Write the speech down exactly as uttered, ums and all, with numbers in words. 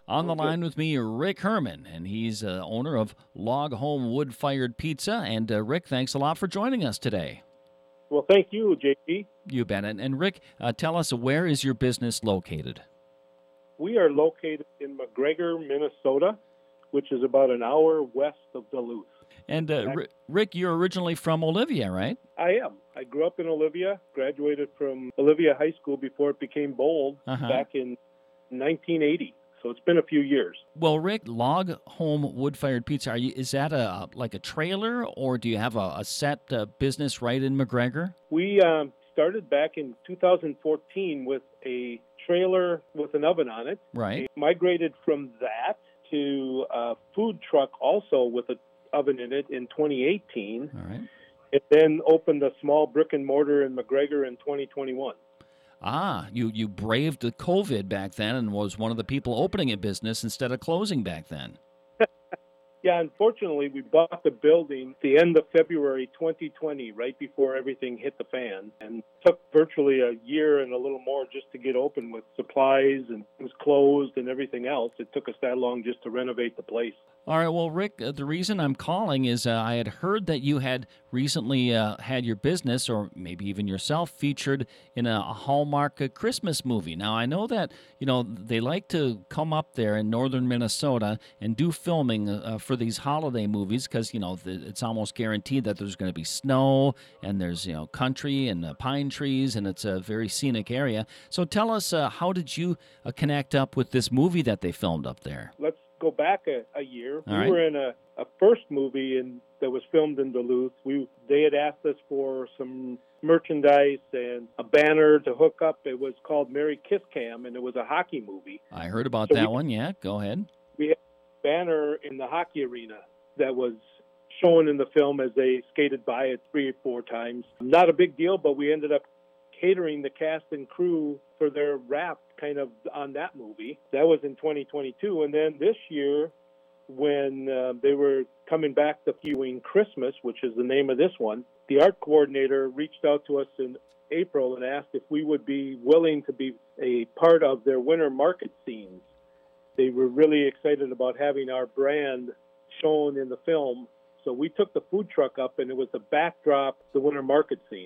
On the Okay. line with me, Rick Herman, and he's uh, owner of Log Home Wood Fired Pizza. And uh, Rick, thanks a lot for joining us today. Well, thank you, J P. You bet. And, and Rick, uh, tell us, where is your business located? We are located in McGregor, Minnesota, which is about an hour west of Duluth. And uh, R- Rick, you're originally from Olivia, right? I am. I grew up in Olivia, graduated from Olivia High School before it became Bold Uh-huh. back in nineteen eighty. So it's been a few years. Well, Rick, Log Home Wood Fired Pizza, are you, is that a like a trailer, or do you have a, a set uh, business right in McGregor? We um, started back in two thousand fourteen with a trailer with an oven on it. Right. We migrated from that to a food truck also with an oven in it in twenty eighteen. All right. It then opened a small brick and mortar in McGregor in twenty twenty-one. Ah, you, you braved the COVID back then and was one of the people opening a business instead of closing back then. Yeah, unfortunately, we bought the building at the end of February twenty twenty, right before everything hit the fan, and took virtually a year and a little more just to get open with supplies and things closed and everything else. It took us that long just to renovate the place. All right, well, Rick, uh, the reason I'm calling is uh, I had heard that you had recently uh, had your business, or maybe even yourself, featured in a, a Hallmark uh, Christmas movie. Now, I know that, you know, they like to come up there in northern Minnesota and do filming uh, for these holiday movies because, you know, the, it's almost guaranteed that there's going to be snow and there's, you know, country and uh, pine trees, and it's a very scenic area. So tell us, uh, how did you uh, connect up with this movie that they filmed up there? Let's go back a, a year. All we right. were in a, a first movie in, that was filmed in Duluth. We They had asked us for some merchandise and a banner to hook up. It was called Merry Kiss Cam, and it was a hockey movie. I heard about So that we- one. Yeah, go ahead. We had a banner in the hockey arena that was shown in the film as they skated by it three or four times. Not a big deal, but we ended up catering the cast and crew for their wrap kind of on that movie. That was in twenty twenty-two. And then this year, when uh, they were coming back to viewing Christmas, which is the name of this one, the art coordinator reached out to us in April and asked if we would be willing to be a part of their winter market scenes. They were really excited about having our brand shown in the film. So we took the food truck up, and it was the backdrop, the winter market scene.